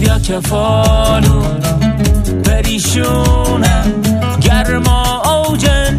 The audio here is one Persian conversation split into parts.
دریا که فالو پریشونه گرما اوجن،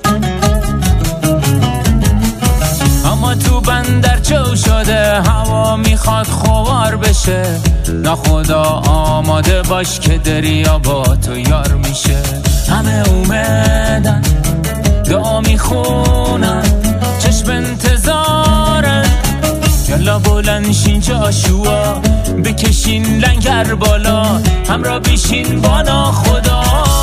اما تو بندر چو شده هوا میخواد خوار بشه. ناخدا آماده باش که دریا با تو یار میشه. همه اومدن دعا میخونن چشم انتظارن، یلا بلند شین جاشوا بکشین لنگر بالا، همراه بیشین با ناخدا.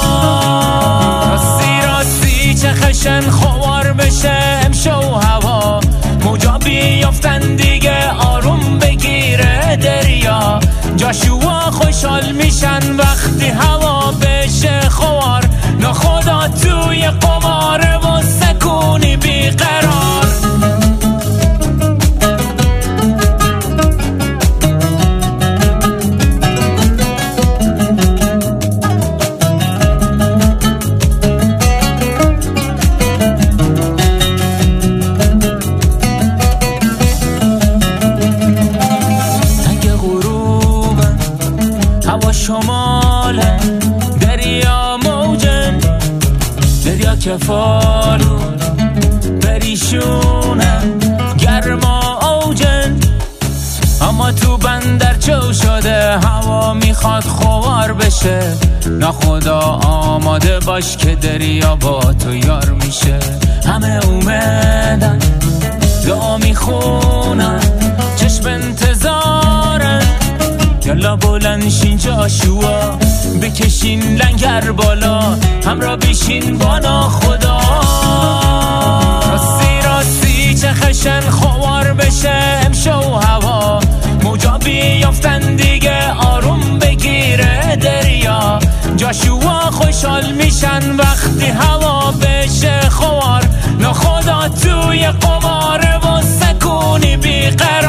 راستی راستی چه خشن خوار بشه امشو هوا، موجا بیافتن دیگه آروم بگیره دریا. جاشوا خوشحال میشن وقتی هوا بشه خوار، ناخدا توی قماره و سکونی بیقرار. هوا شماله دریا موجن، دریا که فالو پریشونه گرما اوجن، اما تو بندر چو شده هوا میخواد خوار بشه. ناخدا آماده باش که دریا با تو یار میشه. همه اومدن دعا میخونن چشم انتظارن، یلا بلند شین جاشوا بکشین لنگر بالا، همراه بیشین با ناخدا. راستی راستی چه خشن خوار بشه امشو هوا، موجا بیافتن دیگه آروم بگیره دریا. جاشوا خوشحال میشن وقتی هوا بشه خوار، ناخدا توی قماره و سکونی بیقرار.